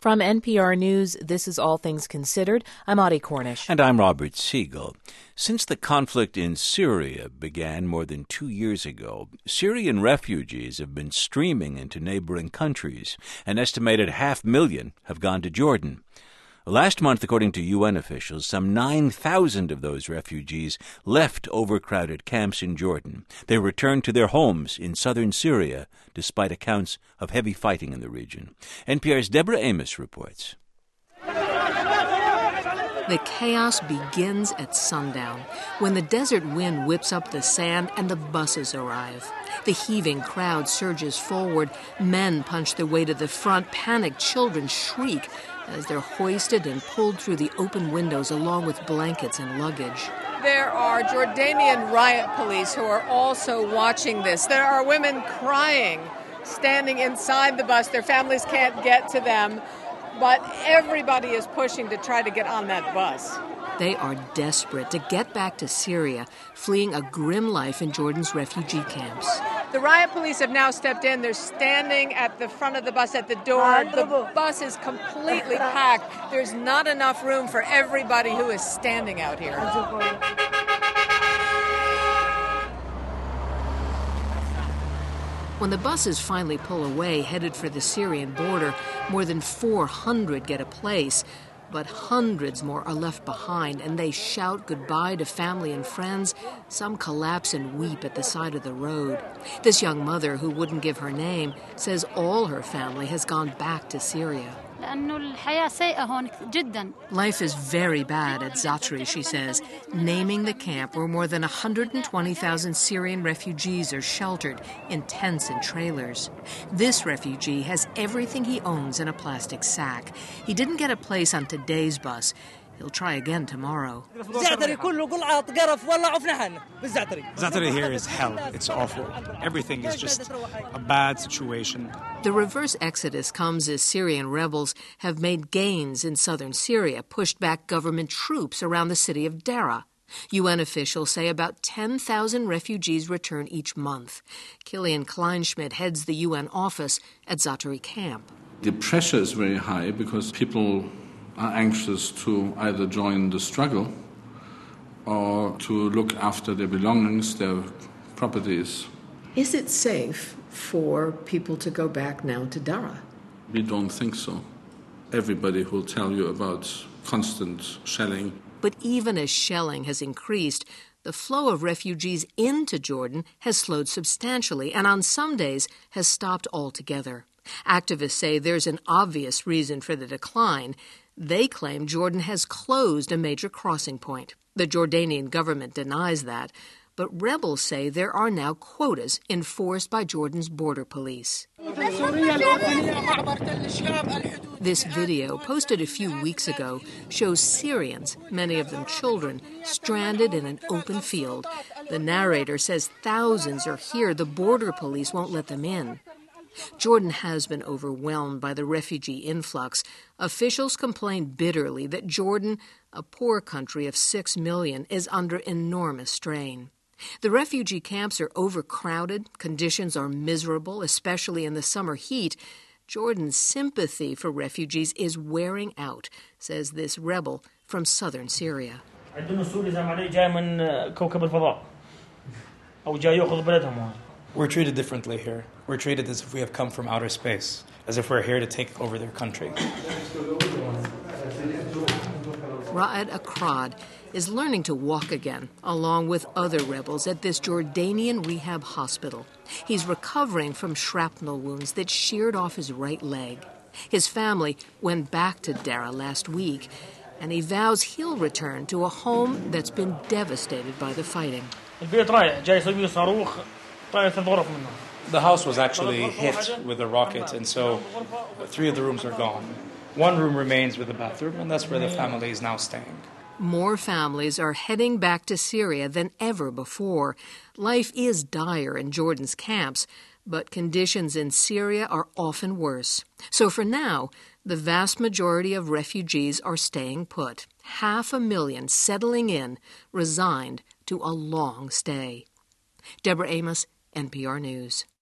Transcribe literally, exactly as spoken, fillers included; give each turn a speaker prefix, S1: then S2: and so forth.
S1: From N P R News, this is All Things Considered. I'm Audie Cornish.
S2: And I'm Robert Siegel. Since the conflict in Syria began more than two years ago, Syrian refugees have been streaming into neighboring countries. An estimated half million have gone to Jordan. Last month, according to U N officials, some nine thousand of those refugees left overcrowded camps in Jordan. They returned to their homes in southern Syria, despite accounts of heavy fighting in the region. N P R's Deborah Amos reports.
S3: The chaos begins at sundown, when the desert wind whips up the sand and the buses arrive. The heaving crowd surges forward. Men punch their way to the front. Panicked children shriek as they're hoisted and pulled through the open windows along with blankets and luggage.
S4: There are Jordanian riot police who are also watching this. There are women crying, standing inside the bus. Their families can't get to them, but everybody is pushing to try to get on that bus.
S3: They are desperate to get back to Syria, fleeing a grim life in Jordan's refugee camps.
S4: The riot police have now stepped in. They're standing at the front of the bus at the door. The bus is completely packed. There's not enough room for everybody who is standing out here.
S3: When the buses finally pull away, headed for the Syrian border, more than four hundred get a place. But hundreds more are left behind, and they shout goodbye to family and friends. Some collapse and weep at the side of the road. This young mother, who wouldn't give her name, says all her family has gone back to Syria. Life is very bad at Zatri, she says, naming the camp where more than one hundred twenty thousand Syrian refugees are sheltered in tents and trailers. This refugee has everything he owns in a plastic sack. He didn't get a place on today's bus. He'll try again tomorrow.
S5: Zatari here is hell. It's awful. Everything is just a bad situation.
S3: The reverse exodus comes as Syrian rebels have made gains in southern Syria, pushed back government troops around the city of Daraa. U N officials say about ten thousand refugees return each month. Kilian Kleinschmidt heads the U N office at Zatari camp.
S6: The pressure is very high because people are anxious to either join the struggle or to look after their belongings, their properties.
S7: Is it safe for people to go back now to Daraa?
S6: We don't think so. Everybody will tell you about constant shelling.
S3: But even as shelling has increased, the flow of refugees into Jordan has slowed substantially and on some days has stopped altogether. Activists say there's an obvious reason for the decline. They claim Jordan has closed a major crossing point. The Jordanian government denies that, but rebels say there are now quotas enforced by Jordan's border police. This video, posted a few weeks ago, shows Syrians, many of them children, stranded in an open field. The narrator says thousands are here. The border police won't let them in. Jordan has been overwhelmed by the refugee influx. Officials complain bitterly that Jordan, a poor country of six million, is under enormous strain. The refugee camps are overcrowded, conditions are miserable, especially in the summer heat. Jordan's sympathy for refugees is wearing out, says this rebel from southern Syria.
S5: We're treated differently here. We're treated as if we have come from outer space, as if we're here to take over their country.
S3: Ra'ad Akrad is learning to walk again, along with other rebels at this Jordanian rehab hospital. He's recovering from shrapnel wounds that sheared off his right leg. His family went back to Daraa last week, and he vows he'll return to a home that's been devastated by the fighting.
S5: The house was actually hit with a rocket, and so three of the rooms are gone. One room remains with a bathroom, and that's where the family is now staying.
S3: More families are heading back to Syria than ever before. Life is dire in Jordan's camps, but conditions in Syria are often worse. So for now, the vast majority of refugees are staying put. Half a million settling in, resigned to a long stay. Deborah Amos, N P R News.